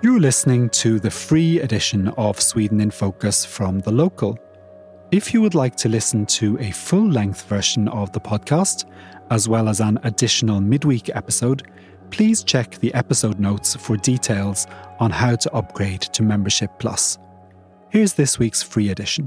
You're listening to the free edition of Sweden in Focus from The Local. If you would like to listen to a full-length version of the podcast, as well as an additional midweek episode, please check the episode notes for details on how to upgrade to Membership Plus. Here's this week's free edition.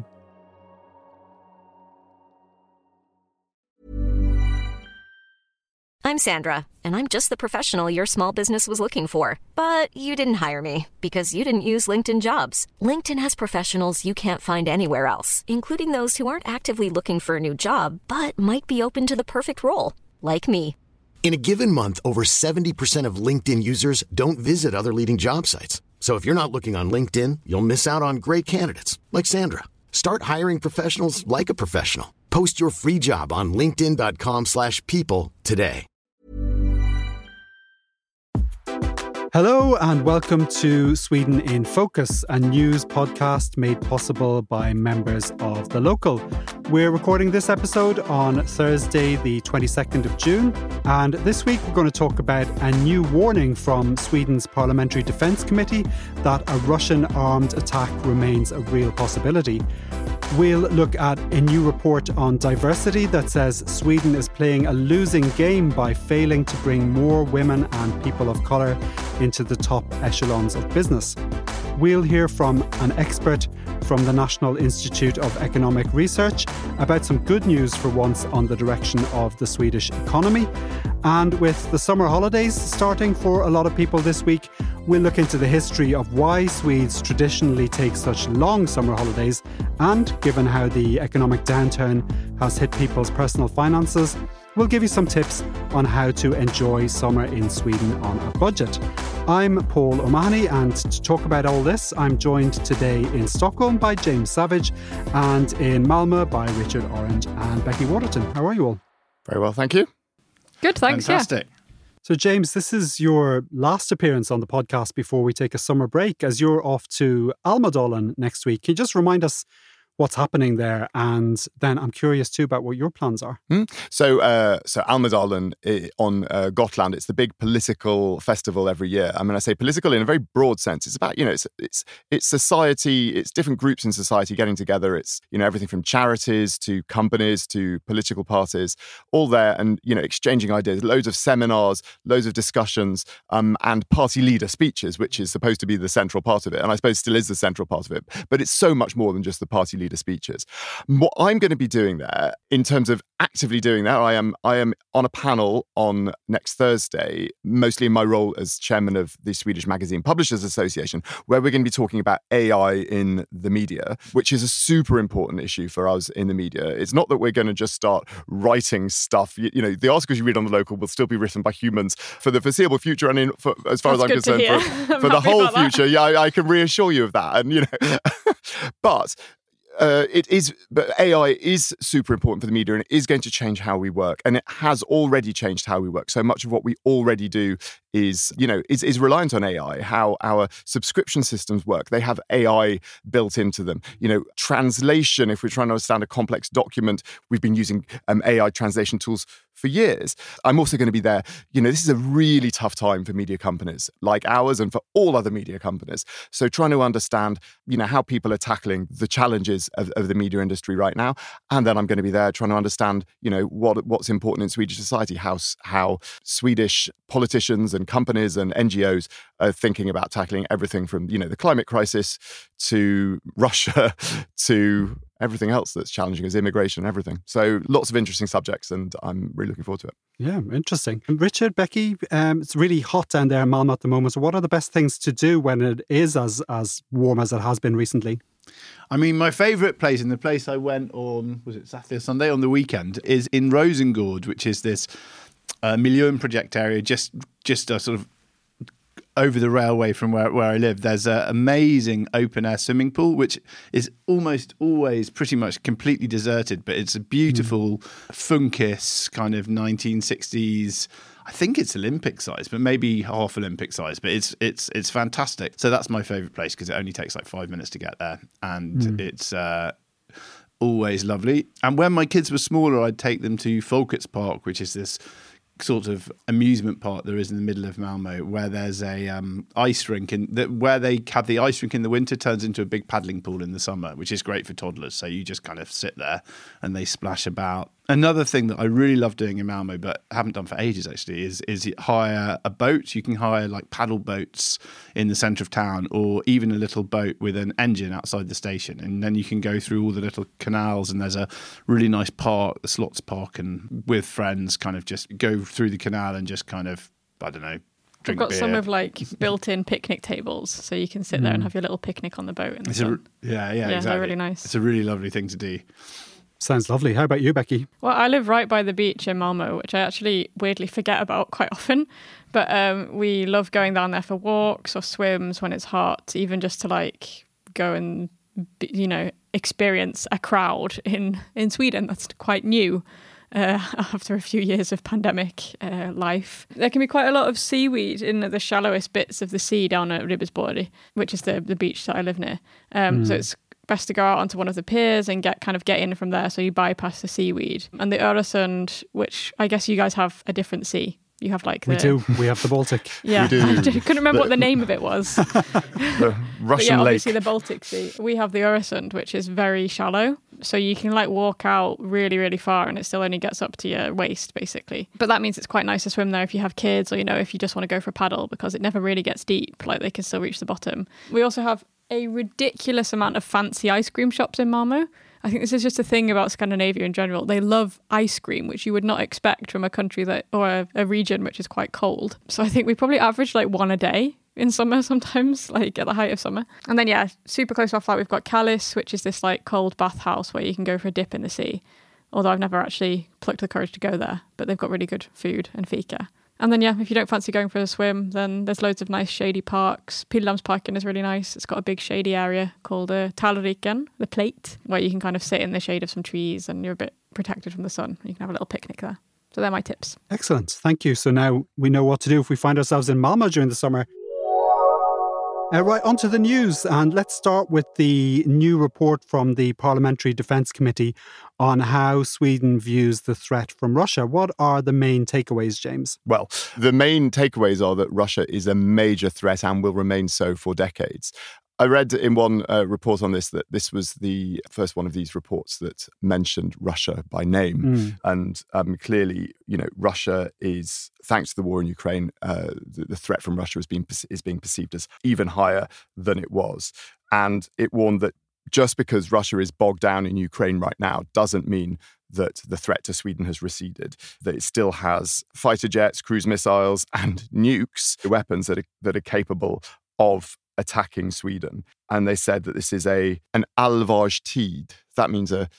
I'm Sandra, and I'm just the professional your small business was looking for. But you didn't hire me because you didn't use LinkedIn Jobs. LinkedIn has professionals you can't find anywhere else, including those who aren't actively looking for a new job, but might be open to the perfect role, like me. In a given month, over 70% of LinkedIn users don't visit other leading job sites. So if you're not looking on LinkedIn, you'll miss out on great candidates like Sandra. Start hiring professionals like a professional. Post your free job on linkedin.com/people today. Hello and welcome to Sweden in Focus, a news podcast made possible by members of The Local. We're recording this episode on Thursday, the 22nd of June. And this week we're going to talk about a new warning from Sweden's Parliamentary Defence Committee that a Russian armed attack remains a real possibility. We'll look at a new report on diversity that says Sweden is playing a losing game by failing to bring more women and people of colour into the top echelons of business. We'll hear from an expert from the National Institute of Economic Research about some good news for once on the direction of the Swedish economy. And with the summer holidays starting for a lot of people this week, we'll look into the history of why Swedes traditionally take such long summer holidays, and given how the economic downturn has hit people's personal finances, we'll give you some tips on how to enjoy summer in Sweden on a budget. I'm Paul O'Mahony, and to talk about all this, I'm joined today in Stockholm by James Savage and in Malmö by Richard Orange and Becky Waterton. How are you all? Very well, thank you. Good, thanks. Fantastic. Yeah. So, James, this is your last appearance on the podcast before we take a summer break, as you're off to Almedalen next week. Can you just remind us what's happening there? And then I'm curious too about what your plans are. So Almedalen on Gotland, it's the big political festival every year. I mean, I say political in a very broad sense. It's about, it's society, it's different groups in society getting together. It's, everything from charities to companies to political parties, all there and, exchanging ideas, loads of seminars, loads of discussions, and party leader speeches, which is supposed to be the central part of it. And I suppose still is the central part of it. But it's so much more than just the party leader speeches. What I'm going to be doing there, in terms of actively doing that, I am on a panel on next Thursday, mostly in my role as chairman of the Swedish Magazine Publishers Association, where we're going to be talking about AI in the media, which is a super important issue for us in the media. It's not that we're going to just start writing stuff. The articles you read on The Local will still be written by humans for the foreseable future, and as far as I'm concerned, for the whole future. Yeah, I can reassure you of that. And but AI is super important for the media, and it is going to change how we work, and it has already changed how we work. So much of what we already do is reliant on AI. How our subscription systems work, they have AI built into them. Translation, if we're trying to understand a complex document, we've been using AI translation tools for years. I'm also going to be there. This is a really tough time for media companies like ours and for all other media companies. So trying to understand, how people are tackling the challenges of the media industry right now. And then I'm going to be there trying to understand, what's important in Swedish society, how Swedish politicians and companies and NGOs are thinking about tackling everything from, the climate crisis to Russia to everything else that's challenging us, immigration and everything. So lots of interesting subjects, and I'm really looking forward to it. Yeah, interesting. And Richard, Becky, it's really hot down there in Malmö at the moment. So what are the best things to do when it is as warm as it has been recently? I mean, my favourite place, and the place I went on, was it Saturday or Sunday, on the weekend, is in Rosengård, which is this Miljöprojekt area, just a sort of over the railway from where I live. There's an amazing open-air swimming pool, which is almost always pretty much completely deserted, but it's a beautiful Funkis kind of 1960s. I think it's Olympic size, but maybe half Olympic size. But it's fantastic. So that's my favourite place because it only takes like 5 minutes to get there, and it's always lovely. And when my kids were smaller, I'd take them to Folkets Park, which is this sort of amusement park there is in the middle of Malmo, where there's a ice rink, where they have the ice rink in the winter turns into a big paddling pool in the summer, which is great for toddlers. So you just kind of sit there and they splash about. Another thing that I really love doing in Malmo, but haven't done for ages actually, is hire a boat. You can hire like paddle boats in the centre of town, or even a little boat with an engine outside the station, and then you can go through all the little canals. And there's a really nice park, the Slots Park, and with friends, kind of just go through the canal and just kind of, I don't know, We've got some of like built-in picnic tables, so you can sit there and have your little picnic on the boat. Yeah, exactly. They're really nice. It's a really lovely thing to do. Sounds lovely. How about you, Becky? Well, I live right by the beach in Malmo, which I actually weirdly forget about quite often. But we love going down there for walks or swims when it's hot, even just to like go and, experience a crowd in Sweden. That's quite new. After a few years of pandemic life. There can be quite a lot of seaweed in the shallowest bits of the sea down at Ribersborg, which is the beach that I live near. So it's best to go out onto one of the piers and get in from there, so you bypass the seaweed. And the Öresund, which I guess you guys have a different sea. You have like We do. We have the Baltic. Yeah, we do. I couldn't remember what the name of it was. The Russian lake. Obviously the Baltic Sea. We have the Öresund, which is very shallow. So you can like walk out really, really far and it still only gets up to your waist, basically. But that means it's quite nice to swim there if you have kids, or, if you just want to go for a paddle, because it never really gets deep. Like they can still reach the bottom. We also have a ridiculous amount of fancy ice cream shops in Malmo. I think this is just a thing about Scandinavia in general. They love ice cream, which you would not expect from a country or a region which is quite cold. So I think we probably average like one a day in summer sometimes, like at the height of summer. And then, super close off that, we've got Kallis, which is this like cold bathhouse where you can go for a dip in the sea. Although I've never actually plucked the courage to go there, but they've got really good food and fika. And then, if you don't fancy going for a swim, then there's loads of nice shady parks. Pildammsparken is really nice. It's got a big shady area called Tallriken, the plate, where you can kind of sit in the shade of some trees and you're a bit protected from the sun. You can have a little picnic there. So they're my tips. Excellent. Thank you. So now we know what to do if we find ourselves in Malmo during the summer. Right, on to the news, and let's start with the new report from the Parliamentary Defence Committee on how Sweden views the threat from Russia. What are the main takeaways, James? Well, the main takeaways are that Russia is a major threat and will remain so for decades. I read in one report on this that this was the first one of these reports that mentioned Russia by name. And clearly, Russia is, thanks to the war in Ukraine, the threat from Russia is being perceived as even higher than it was. And it warned that just because Russia is bogged down in Ukraine right now doesn't mean that the threat to Sweden has receded, that it still has fighter jets, cruise missiles and nukes, weapons that are capable of attacking Sweden. And they said that this is an allvarlig tid. That means a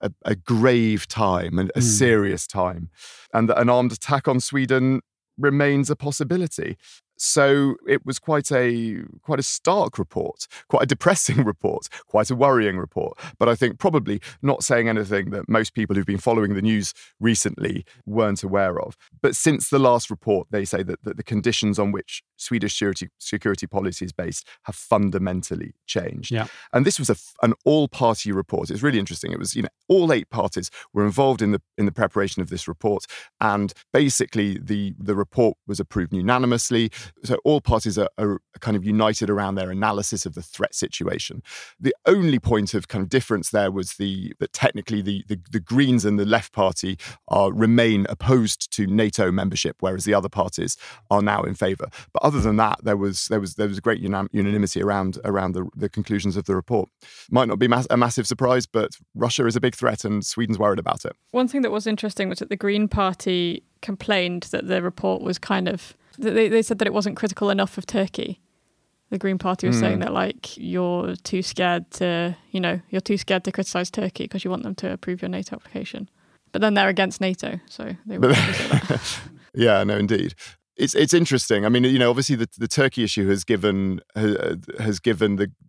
grave time and a serious time. And that an armed attack on Sweden remains a possibility. So it was quite a stark report, quite a depressing report, quite a worrying report. But I think probably not saying anything that most people who've been following the news recently weren't aware of. But since the last report, they say that the conditions on which Swedish security policy is based have fundamentally changed. Yeah. And this was an all-party report. It's really interesting. It was, all 8 parties were involved in the preparation of this report. And basically the report was approved unanimously. So all parties are kind of united around their analysis of the threat situation. The only point of kind of difference there was that technically the Greens and the Left Party remain opposed to NATO membership, whereas the other parties are now in favour. But other than that, there was great unanimity around the conclusions of the report. Might not be a massive surprise, but Russia is a big threat and Sweden's worried about it. One thing that was interesting was that the Green Party complained that the report was they said that it wasn't critical enough of Turkey. The Green Party was saying that you're too scared to criticise Turkey because you want them to approve your NATO application. But then they're against NATO, so they wouldn't say that. Yeah, no, indeed. It's interesting. I mean, obviously the Turkey issue has given the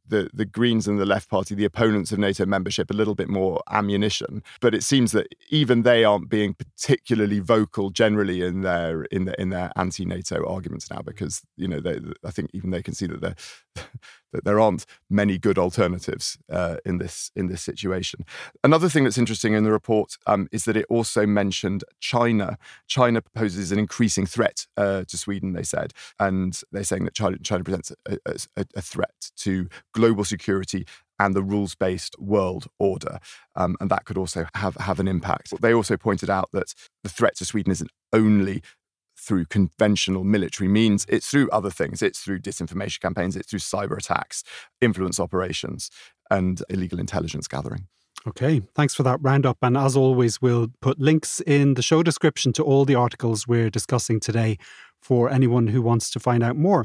the Greens and the Left Party, the opponents of NATO membership, a little bit more ammunition. But it seems that even they aren't being particularly vocal generally in their anti-NATO arguments now, because I think even they can see that there aren't many good alternatives in this situation. Another thing that's interesting in the report is that it also mentioned China. China poses an increasing threat to Sweden, they said, and they're saying that China presents a threat to global security and the rules-based world order, and that could also have an impact. They also pointed out that the threat to Sweden isn't only through conventional military means, it's through other things. It's through disinformation campaigns, it's through cyber attacks, influence operations, and illegal intelligence gathering. Okay, thanks for that roundup. And as always, we'll put links in the show description to all the articles we're discussing today for anyone who wants to find out more.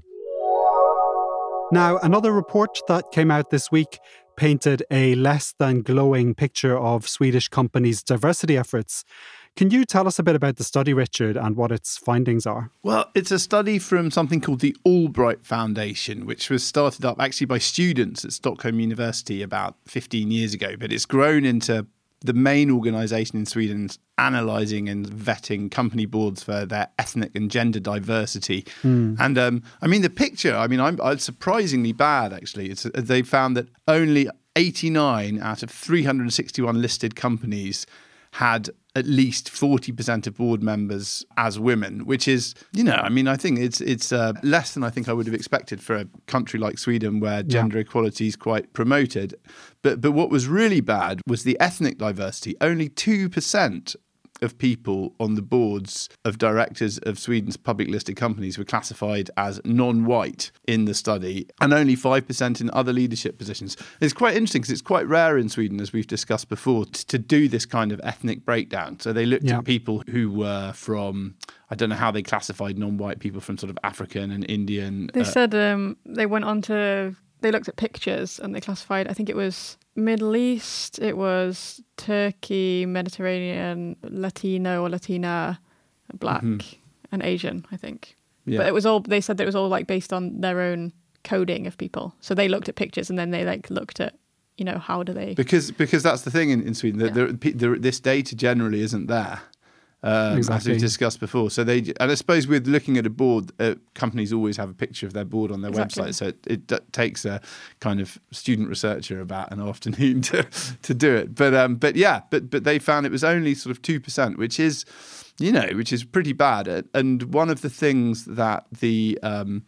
Now, another report that came out this week painted a less than glowing picture of Swedish companies' diversity efforts. Can you tell us a bit about the study, Richard, and what its findings are? Well, it's a study from something called the Albright Foundation, which was started up actually by students at Stockholm University about 15 years ago, but it's grown into the main organisation in Sweden analysing and vetting company boards for their ethnic and gender diversity. And the picture, I'm surprisingly bad, actually. They found that only 89 out of 361 listed companies had at least 40% of board members as women, which is, I think it's less than I think I would have expected for a country like Sweden where gender equality is quite promoted. But what was really bad was the ethnic diversity. Only 2% of people on the boards of directors of Sweden's public listed companies were classified as non-white in the study, and only 5% in other leadership positions. It's quite interesting because it's quite rare in Sweden, as we've discussed before, to do this kind of ethnic breakdown. So they looked at people who were from, I don't know how they classified non-white people, from sort of African and Indian. They said they went on to, they looked at pictures and they classified, I think it was Middle East, it was Turkey, Mediterranean, Latino or Latina, Black, and Asian, I think. Yeah. But it was all, they said that it was all like based on their own coding of people. So they looked at pictures and then they looked at, how do they... Because that's the thing in Sweden, that this data generally isn't there. As we discussed before. So and I suppose with looking at a board, companies always have a picture of their board on their website. So it takes a kind of student researcher about an afternoon to do it. But they found it was only sort of 2%, which is pretty bad. And one of the things that the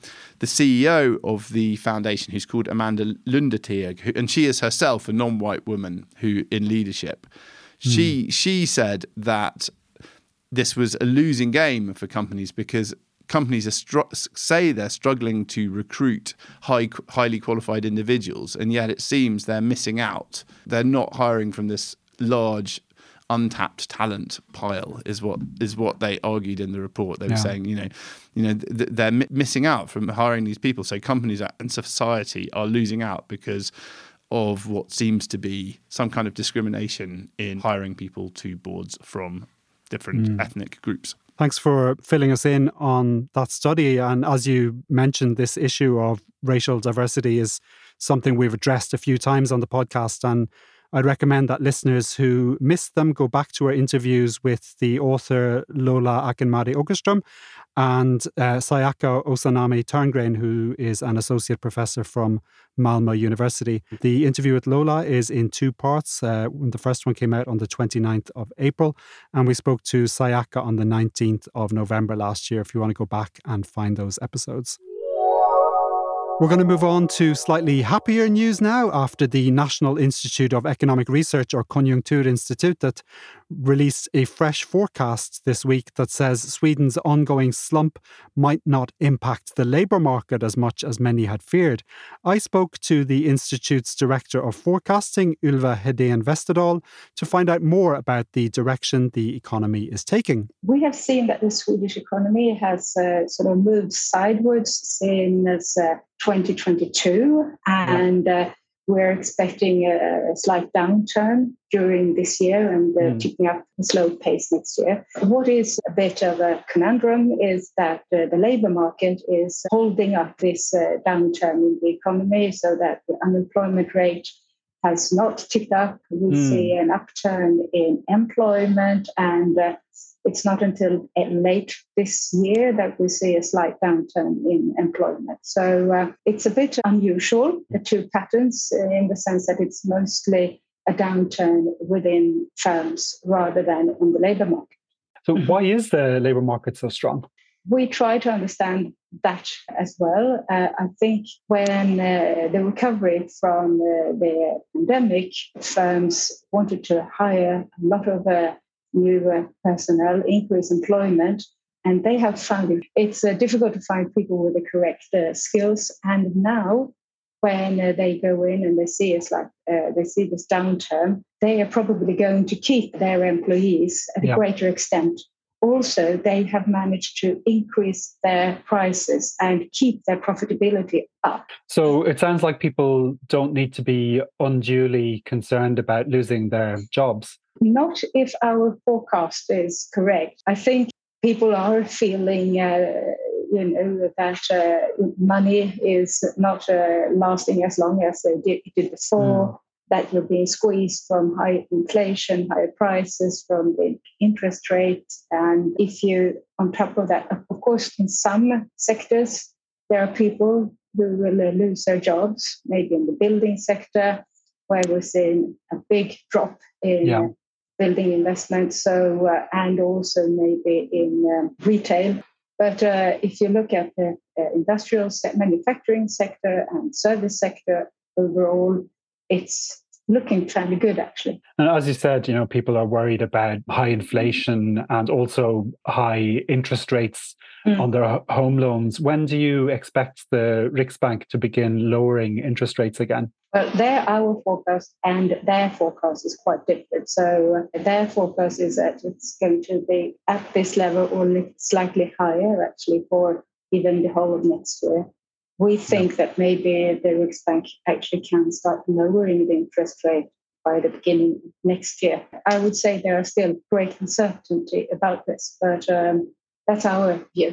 CEO of the foundation, who's called Amanda Lundetegg, and she is herself a non-white woman who in leadership, she said that this was a losing game for companies because companies say they're struggling to recruit highly qualified individuals, and yet it seems they're missing out. They're not hiring from this large untapped talent pile, is what they argued in the report. They were saying, they're missing out from hiring these people. So companies and society are losing out because of what seems to be some kind of discrimination in hiring people to boards from different ethnic groups. Thanks for filling us in on that study. And as you mentioned, this issue of racial diversity is something we've addressed a few times on the podcast. And I'd recommend that listeners who missed them go back to our interviews with the author Lola Akinmari Åkerström and Sayaka Osanami Törngren, who is an associate professor from Malmö University. The interview with Lola is in two parts. The first one came out on the 29th of April, and we spoke to Sayaka on the 19th of November last year, if you want to go back and find those episodes. We're going to move on to slightly happier news now after the National Institute of Economic Research, or Konjunkturinstitutet, released a fresh forecast this week that says Sweden's ongoing slump might not impact the labour market as much as many had feared. I spoke to the Institute's Director of Forecasting, Ylva Hedén Westerdahl, to find out more about the direction the economy is taking. We have seen that the Swedish economy has sort of moved sideways since 2022, and we're expecting a slight downturn during this year and picking up a slow pace next year. What is a bit of a conundrum is that the labour market is holding up this downturn in the economy so that the unemployment rate has not ticked up. We see an upturn in employment, and it's not until late this year that we see a slight downturn in employment. So it's a bit unusual, the two patterns, in the sense that it's mostly a downturn within firms rather than on the labour market. So why is the labour market so strong? We try to understand that as well. I think when the recovery from the pandemic, firms wanted to hire a lot of new personnel, increase employment, and they have found it's difficult to find people with the correct skills. And now, when they go in and they see they see this downturn, they are probably going to keep their employees at a greater extent. Also, they have managed to increase their prices and keep their profitability up. So it sounds like people don't need to be unduly concerned about losing their jobs. Not if our forecast is correct. I think people are feeling, that money is not lasting as long as it did before. That you're being squeezed from high inflation, higher prices, from the interest rates. And if you, on top of that, of course, in some sectors, there are people who will lose their jobs, maybe in the building sector, where we're seeing a big drop in building investments, and also maybe in retail. But if you look at the industrial manufacturing sector and service sector overall, it's looking fairly good, actually. And as you said, people are worried about high inflation and also high interest rates on their home loans. When do you expect the Riksbank to begin lowering interest rates again? Well, our forecast and their forecast is quite different. So their forecast is that it's going to be at this level or slightly higher, actually, for even the whole of next year. We think that maybe the Riksbank actually can start lowering the interest rate by the beginning of next year. I would say there are still great uncertainty about this, but that's our view.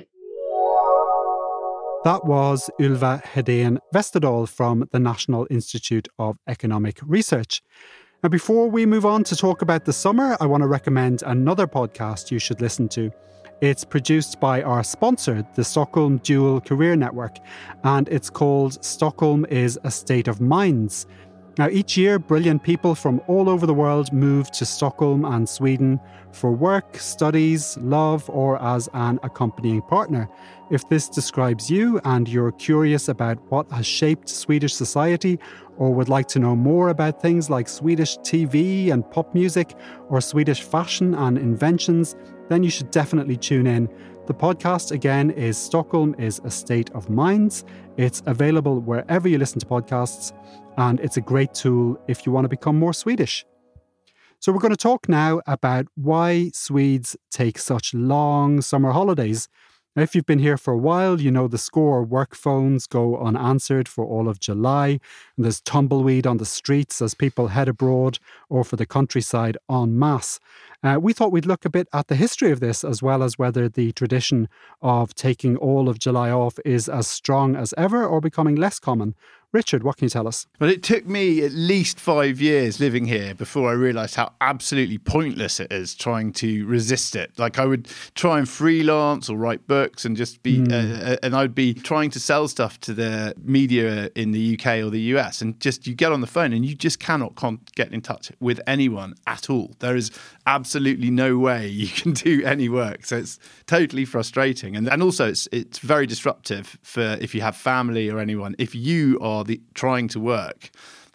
That was Ylva Hedén Westerdahl from the National Institute of Economic Research. Now, before we move on to talk about the summer, I want to recommend another podcast you should listen to. It's produced by our sponsor, the Stockholm Dual Career Network, and it's called Stockholm is a State of Minds. Now, each year, brilliant people from all over the world move to Stockholm and Sweden for work, studies, love, or as an accompanying partner. If this describes you and you're curious about what has shaped Swedish society, or would like to know more about things like Swedish TV and pop music, or Swedish fashion and inventions, then you should definitely tune in. The podcast, again, is Stockholm is a State of Minds. It's available wherever you listen to podcasts, and it's a great tool if you want to become more Swedish. So we're going to talk now about why Swedes take such long summer holidays. Now, if you've been here for a while, you know the score. Work phones go unanswered for all of July, and there's tumbleweed on the streets as people head abroad or for the countryside en masse. We thought we'd look a bit at the history of this, as well as whether the tradition of taking all of July off is as strong as ever or becoming less common. Richard, what can you tell us? Well, it took me at least 5 years living here before I realised how absolutely pointless it is trying to resist it. Like, I would try and freelance or write books and just be, and I'd be trying to sell stuff to the media in the UK or the US, and just you get on the phone and you just cannot get in touch with anyone at all. There is absolutely no way you can do any work, so it's totally frustrating, and also it's very disruptive for if you have family or anyone. If you are trying to work,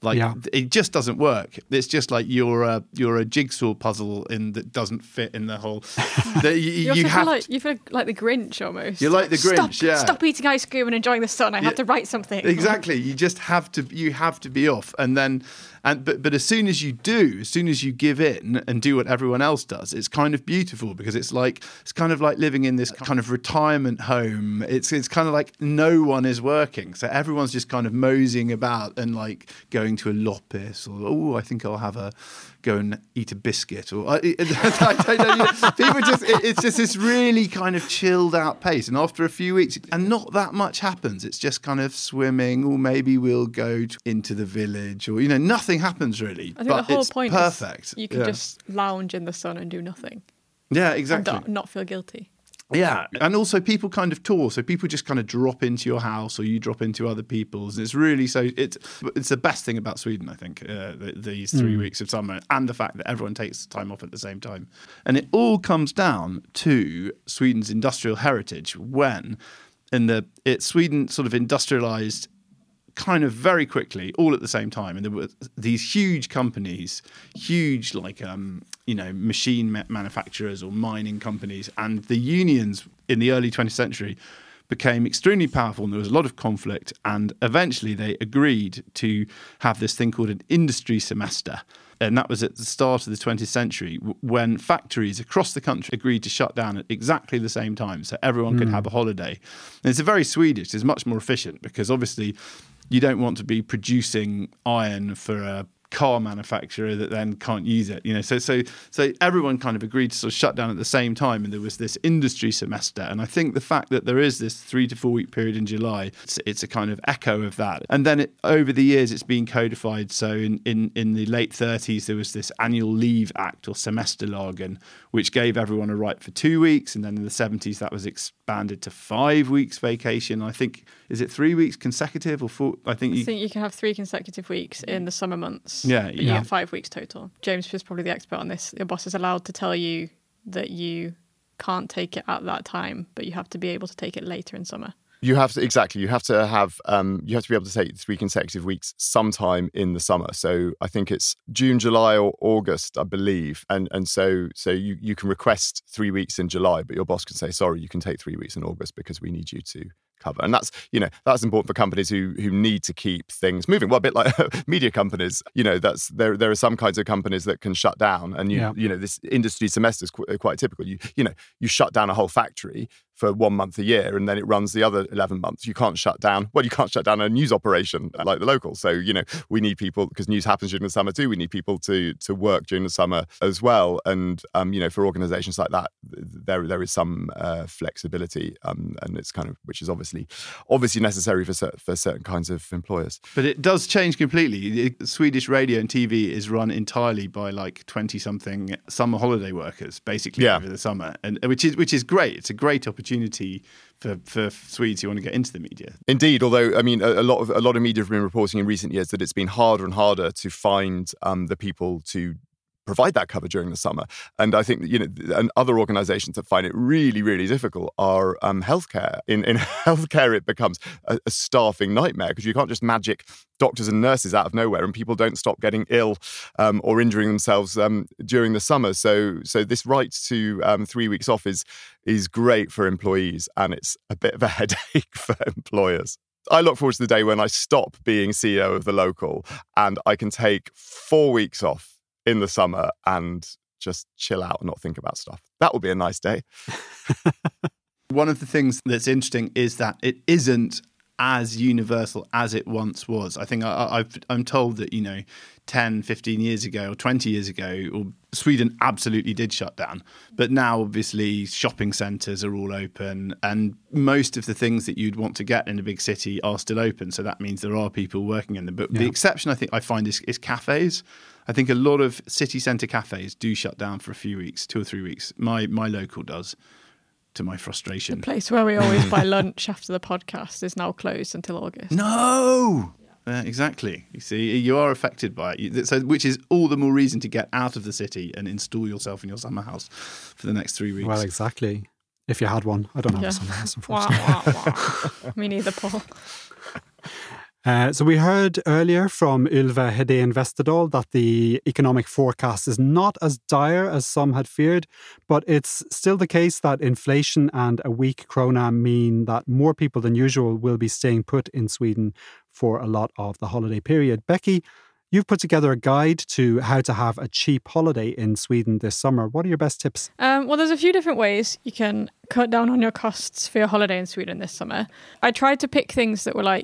it just doesn't work. It's just like you're a jigsaw puzzle that doesn't fit in the whole. You feel like the Grinch almost. You're like the Grinch. Stop eating ice cream and enjoying the sun. I have to write something. Exactly. You just have to. You have to be off, but as soon as you give in and do what everyone else does, it's kind of beautiful, because it's kind of like living in this kind of retirement home. It's kind of like no one is working, so everyone's just kind of moseying about and like going going to a loppis, or I think I'll go and eat a biscuit, or I don't know. People it's just this really kind of chilled out pace, and after a few weeks, and not that much happens. It's just kind of swimming, or maybe we'll go into the village, or nothing happens really. I think the whole point perfect. Is you can just lounge in the sun and do nothing. Yeah, exactly. And not feel guilty. Yeah, and also people kind of tour, so people just kind of drop into your house, or you drop into other people's, and it's really it's the best thing about Sweden, I think, these 3 weeks of summer, and the fact that everyone takes time off at the same time. And it all comes down to Sweden's industrial heritage, when Sweden sort of industrialized kind of very quickly, all at the same time, and there were these huge companies, huge machine manufacturers or mining companies, and the unions in the early 20th century became extremely powerful, and there was a lot of conflict, and eventually they agreed to have this thing called an industry semester. And that was at the start of the 20th century, when factories across the country agreed to shut down at exactly the same time, so everyone could have a holiday. And it's very Swedish. It's much more efficient, because obviously you don't want to be producing iron for a car manufacturer that then can't use it, So everyone kind of agreed to sort of shut down at the same time, and there was this industry semester. And I think the fact that there is this 3 to 4 week period in July, it's a kind of echo of that. And then over the years, it's been codified. So in the late 30s, there was this Annual Leave Act, or Semesterlagen, which gave everyone a right for 2 weeks. And then in the 70s, that was expanded to 5 weeks vacation. I think, is it 3 weeks consecutive or 4? I think you can have 3 consecutive weeks in the summer months. Yeah, but you get 5 weeks total. James is probably the expert on this. Your boss is allowed to tell you that you can't take it at that time, but you have to be able to take it later in summer. You have to You have to be able to take 3 consecutive weeks sometime in the summer. So I think it's June, July, or August, I believe. And so you can request 3 weeks in July, but your boss can say, sorry, you can take 3 weeks in August because we need you to cover. And that's important for companies who need to keep things moving. Well, a bit like media companies, there are some kinds of companies that can shut down, and this industry semester is quite typical. You shut down a whole factory for 1 month a year, and then it runs the other 11 months. You can't shut down a news operation like the local. So, we need people, because news happens during the summer too. We need people to work during the summer as well. And, for organizations like that, there is some flexibility, and it's kind of, which is obviously necessary for certain kinds of employers. But it does change completely. Swedish radio and TV is run entirely by like 20-something summer holiday workers, basically, over the summer, and which is great. It's a great opportunity for Swedes who want to get into the media. Indeed, although a lot of media have been reporting in recent years that it's been harder and harder to find the people to provide that cover during the summer. And I think and other organisations that find it really, really difficult are healthcare. In healthcare, it becomes a staffing nightmare, because you can't just magic doctors and nurses out of nowhere, and people don't stop getting ill or injuring themselves during the summer. So this right to 3 weeks off is great for employees, and it's a bit of a headache for employers. I look forward to the day when I stop being CEO of the local and I can take 4 weeks off in the summer and just chill out and not think about stuff. That will be a nice day. One of the things that's interesting is that it isn't as universal as it once was. I think I'm told that, 10, 15 years ago or 20 years ago, Sweden absolutely did shut down. But now, obviously, shopping centres are all open, and most of the things that you'd want to get in a big city are still open. So that means there are people working in them. But the exception I find is cafes. I think a lot of city centre cafes do shut down for a few weeks, 2 or 3 weeks. My local does, to my frustration. The place where we always buy lunch after the podcast is now closed until August. No! Exactly. You see, you are affected by it. So, which is all the more reason to get out of the city and install yourself in your summer house for the next 3 weeks. Well, exactly. If you had one. I don't have a summer house, unfortunately. Me neither, Paul. So we heard earlier from Ylva Hedén Westerdahl that the economic forecast is not as dire as some had feared, but it's still the case that inflation and a weak krona mean that more people than usual will be staying put in Sweden for a lot of the holiday period. Becky, you've put together a guide to how to have a cheap holiday in Sweden this summer. What are your best tips? Well, there's a few different ways you can cut down on your costs for your holiday in Sweden this summer. I tried to pick things that were like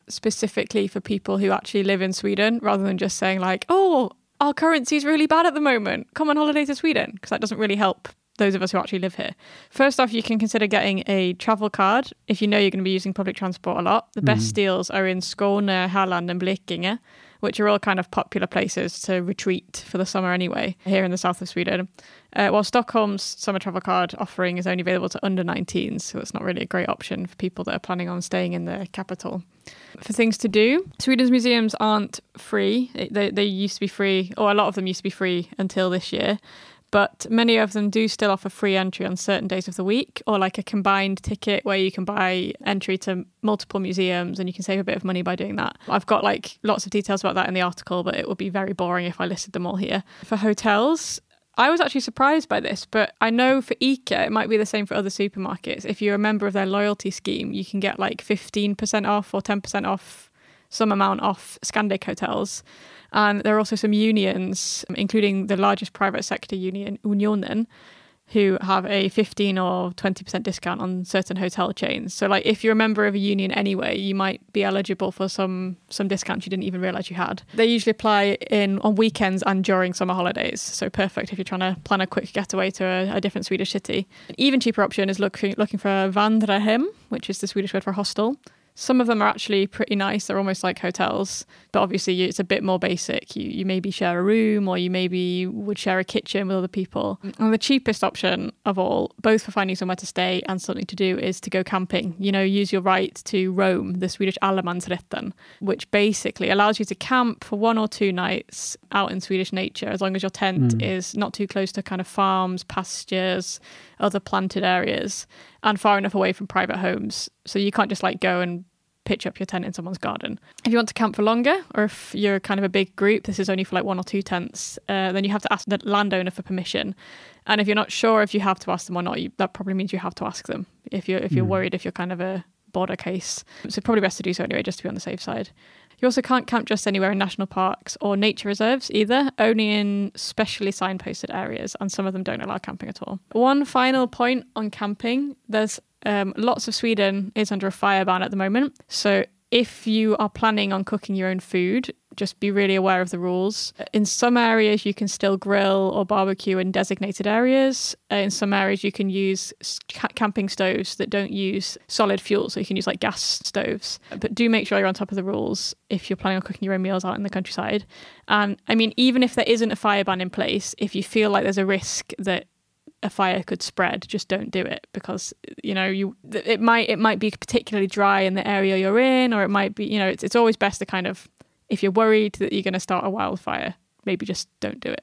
specifically for people who actually live in Sweden, rather than just saying like, oh, our currency is really bad at the moment, come on holiday to Sweden, because that doesn't really help those of us who actually live here. First off, you can consider getting a travel card if you know you're going to be using public transport a lot. The best deals are in Skåne, Halland and Blekinge, which are all kind of popular places to retreat for the summer anyway, here in the south of Sweden. While Stockholm's summer travel card offering is only available to under 19s, so it's not really a great option for people that are planning on staying in the capital. For things to do, Sweden's museums aren't free. They used to be free, or a lot of them used to be free until this year. But many of them do still offer free entry on certain days of the week, or like a combined ticket where you can buy entry to multiple museums and you can save a bit of money by doing that. I've got like lots of details about that in the article, but it would be very boring if I listed them all here. For hotels, I was actually surprised by this, but I know for ICA, it might be the same for other supermarkets. If you're a member of their loyalty scheme, you can get like 15% off or 10% off, some amount off Scandic hotels. And there are also some unions, including the largest private sector union, Unionen, who have a 15 or 20% discount on certain hotel chains. So like if you're a member of a union anyway, you might be eligible for some discounts you didn't even realise you had. They usually apply on weekends and during summer holidays. So perfect if you're trying to plan a quick getaway to a different Swedish city. An even cheaper option is looking for a vandrarhem, which is the Swedish word for hostel. Some of them are actually pretty nice. They're almost like hotels, but obviously it's a bit more basic. You maybe share a room, or you maybe would share a kitchen with other people. And the cheapest option of all, both for finding somewhere to stay and something to do, is to go camping. You know, use your right to roam, the Swedish allemansrätten, which basically allows you to camp for 1 or 2 nights out in Swedish nature, as long as your tent is not too close to kind of farms, pastures, other planted areas, and far enough away from private homes. So you can't just like go and pitch up your tent in someone's garden. If you want to camp for longer, or if you're kind of a big group, this is only for like 1 or 2 tents, then you have to ask the landowner for permission. And if you're not sure if you have to ask them or not, that probably means you have to ask them if you're worried, if you're kind of a border case. So probably best to do so anyway, just to be on the safe side. You also can't camp just anywhere in national parks or nature reserves either, only in specially signposted areas, and some of them don't allow camping at all. One final point on camping, there's lots of Sweden is under a fire ban at the moment. So if you are planning on cooking your own food, just be really aware of the rules. In some areas, you can still grill or barbecue in designated areas. In some areas, you can use camping stoves that don't use solid fuel, so you can use like gas stoves. But do make sure you're on top of the rules if you're planning on cooking your own meals out in the countryside. And I mean, even if there isn't a fire ban in place, if you feel like there's a risk that a fire could spread, just don't do it, because you know it might be particularly dry in the area you're in, or it might be, you know, it's always best to kind of, if you're worried that you're going to start a wildfire, maybe just don't do it.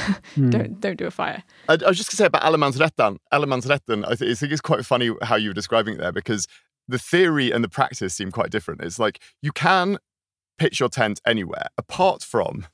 Don't do a fire. I was just going to say about allemansrätten, I think it's quite funny how you were describing it there, because the theory and the practice seem quite different. It's like you can pitch your tent anywhere apart from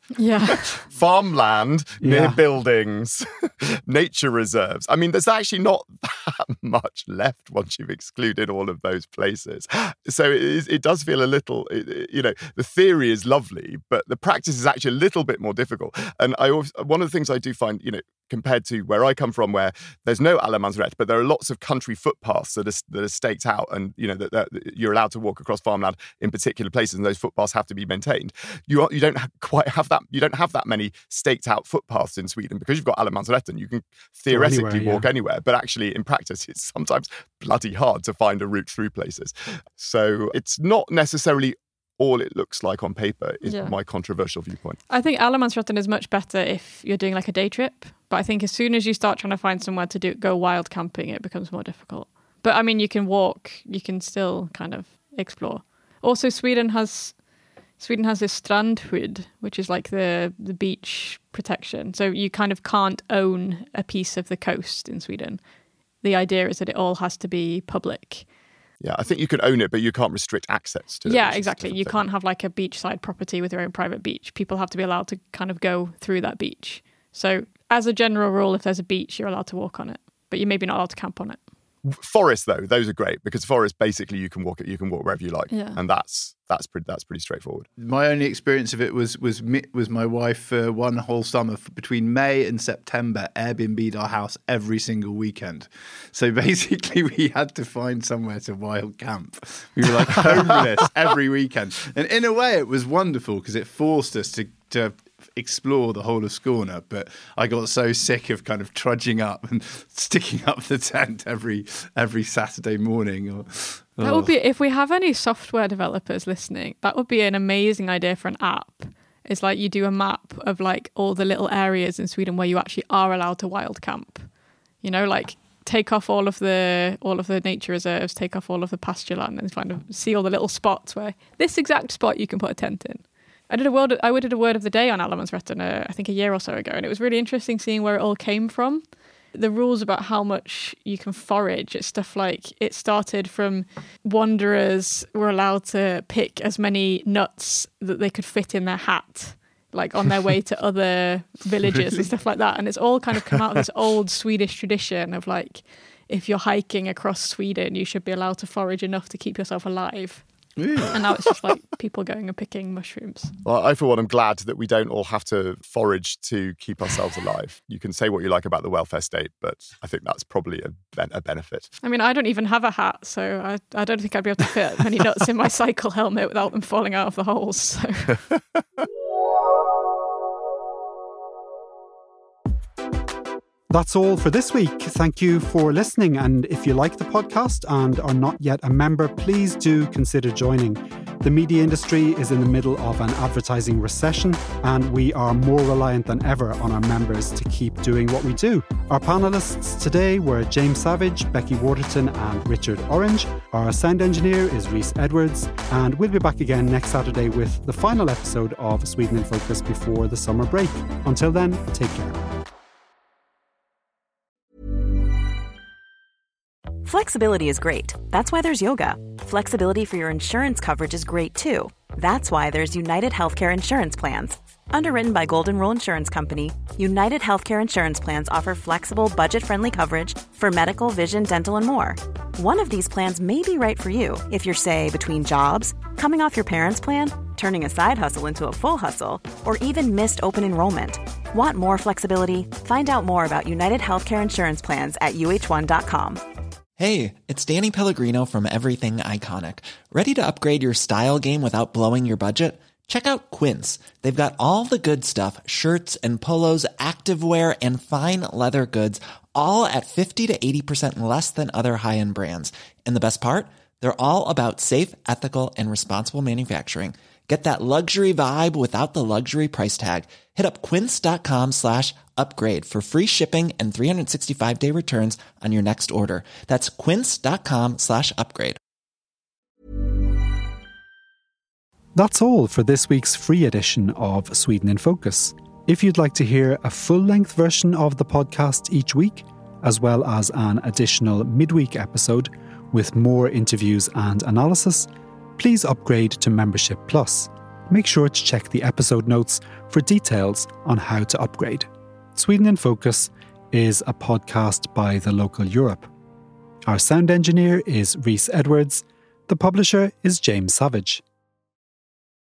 farmland near buildings, nature reserves. I mean, there's actually not that much left once you've excluded all of those places. So it does feel a little, you know, the theory is lovely, but the practice is actually a little bit more difficult. And one of the things I do find, you know, compared to where I come from, where there's no allemansrätt, but there are lots of country footpaths that are staked out, and you know that you're allowed to walk across farmland in particular places, and those footpaths have to be maintained. You don't quite have that. You don't have that many staked out footpaths in Sweden, because you've got allemansrätten. You can theoretically walk anywhere, but actually in practice, it's sometimes bloody hard to find a route through places. So it's not necessarily all it looks like on paper, is my controversial viewpoint. I think allemansrätten is much better if you're doing like a day trip, but I think as soon as you start trying to find somewhere to go wild camping, it becomes more difficult. But I mean, you can walk, you can still kind of explore. Also, Sweden has this strandskydd, which is like the beach protection. So you kind of can't own a piece of the coast in Sweden. The idea is that it all has to be public. Yeah, I think you can own it, but you can't restrict access to it. Yeah, exactly. You can't have like a beachside property with your own private beach. People have to be allowed to kind of go through that beach. So as a general rule, if there's a beach, you're allowed to walk on it, but you're maybe not allowed to camp on it. Forests, though, those are great because forest basically you can walk wherever you like, and that's pretty straightforward. My only experience of it was my wife one whole summer between May and September Airbnb'd our house every single weekend. So basically we had to find somewhere to wild camp. We were like homeless every weekend, and in a way it was wonderful because it forced us to explore the whole of Skåne, but I got so sick of kind of trudging up and sticking up the tent every Saturday morning. That would be, if we have any software developers listening, that would be an amazing idea for an app. It's like you do a map of like all the little areas in Sweden where you actually are allowed to wild camp. You know, like take off all of the nature reserves, take off all of the pasture land, and kind of see all the little spots where this exact spot you can put a tent in. I did a word of the day on Allemansrätten, I think a year or so ago, and it was really interesting seeing where it all came from. The rules about how much you can forage, it's stuff like it started from wanderers were allowed to pick as many nuts that they could fit in their hat, like on their way to other villages and stuff like that. And it's all kind of come out of this old Swedish tradition of like, if you're hiking across Sweden, you should be allowed to forage enough to keep yourself alive. And now it's just like people going and picking mushrooms. Well, I, for one, am glad that we don't all have to forage to keep ourselves alive. You can say what you like about the welfare state, but I think that's probably a benefit. I mean, I don't even have a hat, so I don't think I'd be able to fit many nuts in my cycle helmet without them falling out of the holes. So. That's all for this week. Thank you for listening. And if you like the podcast and are not yet a member, please do consider joining. The media industry is in the middle of an advertising recession, and we are more reliant than ever on our members to keep doing what we do. Our panellists today were James Savage, Becky Waterton and Richard Orange. Our sound engineer is Rhys Edwards, and we'll be back again next Saturday with the final episode of Sweden in Focus before the summer break. Until then, take care. Flexibility is great. That's why there's yoga. Flexibility for your insurance coverage is great too. That's why there's United Healthcare Insurance Plans. Underwritten by Golden Rule Insurance Company, United Healthcare Insurance Plans offer flexible, budget-friendly coverage for medical, vision, dental, and more. One of these plans may be right for you if you're, say, between jobs, coming off your parents' plan, turning a side hustle into a full hustle, or even missed open enrollment. Want more flexibility? Find out more about United Healthcare Insurance Plans at uh1.com. Hey, it's Danny Pellegrino from Everything Iconic. Ready to upgrade your style game without blowing your budget? Check out Quince. They've got all the good stuff, shirts and polos, activewear, and fine leather goods, all at 50 to 80% less than other high-end brands. And the best part? They're all about safe, ethical, and responsible manufacturing. Get that luxury vibe without the luxury price tag. Hit up quince.com/upgrade for free shipping and 365-day returns on your next order. That's quince.com/upgrade. That's all for this week's free edition of Sweden in Focus. If you'd like to hear a full-length version of the podcast each week, as well as an additional midweek episode with more interviews and analysis, please upgrade to Membership Plus. Make sure to check the episode notes for details on how to upgrade. Sweden in Focus is a podcast by The Local Europe. Our sound engineer is Rhys Edwards. The publisher is James Savage.